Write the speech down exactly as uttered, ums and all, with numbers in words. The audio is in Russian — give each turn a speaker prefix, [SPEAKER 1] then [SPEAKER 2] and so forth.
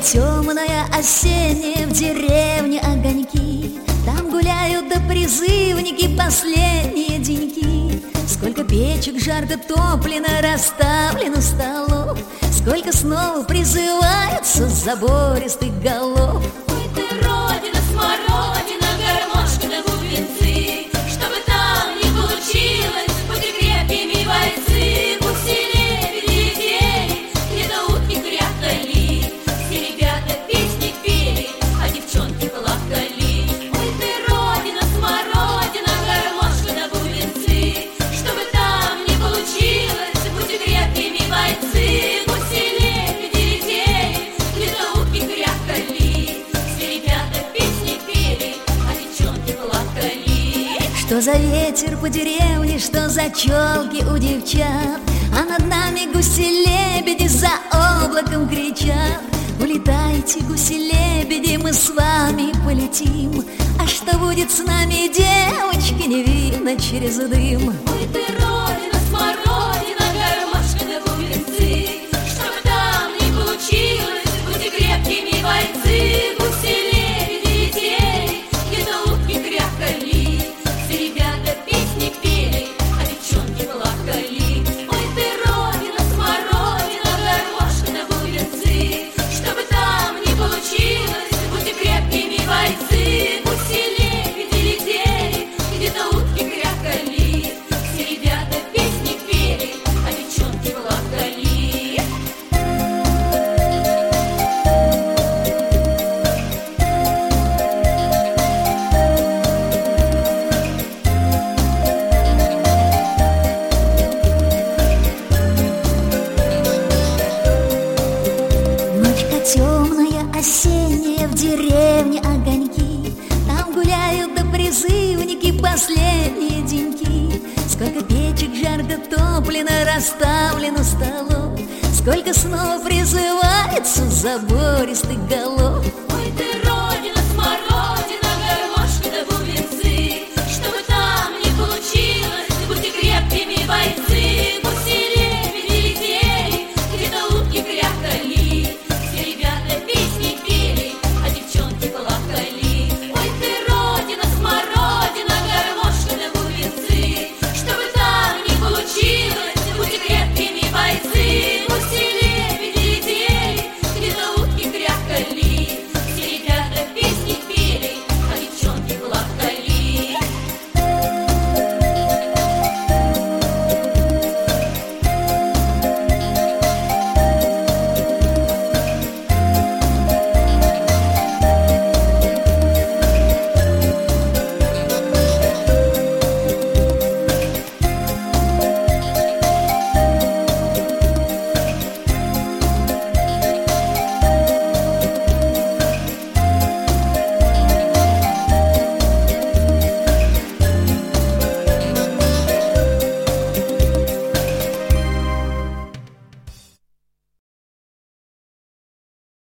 [SPEAKER 1] темная осенняя, в деревне огоньки. Там гуляют да призывники последние деньки. Сколько печек жарко топлено, расставлено столов, сколько снова призывается с забористых голов.
[SPEAKER 2] Ой, ты, Родина, смородина, гармошка да бубенцы, чтобы там не получилось, будьте крепкими бойцы. Гуси, лебеди летели, где-то утки крякали, все ребята песни пели, а девчонки плакали. Ой, ты, Родина, смородина, гармошка да бубенцы, чтобы там не получилось, будьте крепкими бойцы. Гуси, лебеди летели, где-то утки крякали, все ребята песни пели, а девчонки плакали.
[SPEAKER 1] Что за ветер по деревне, что за челки у девчат, а над нами гуси-лебеди за облаком кричат. Улетайте, гуси-лебеди, мы с вами полетим, а что будет с нами, девочки, не видно через дым.
[SPEAKER 2] Ой, ты, Родина, смородина, гармошка да бубенцы, чтобы там не получилось, будьте крепкими бойцы. Гуси, лебеди летели, где-то утки крякали, все ребята песни пели, а девчонки плакали. Ой, ты, Родина, смородина, гармошка да бубенцы, чтобы там не получилось, будьте крепкими бойцы. Гуси, лебеди летели, где-то утки крякали, все ребята песни пели, а девчонки плакали.
[SPEAKER 1] Ночка темная осенняя, в деревне огоньки. Там гуляют да призывники последние деньки. Сколько печек жарко топлено, расставлено столов, сколько снова призывается с забористых голов.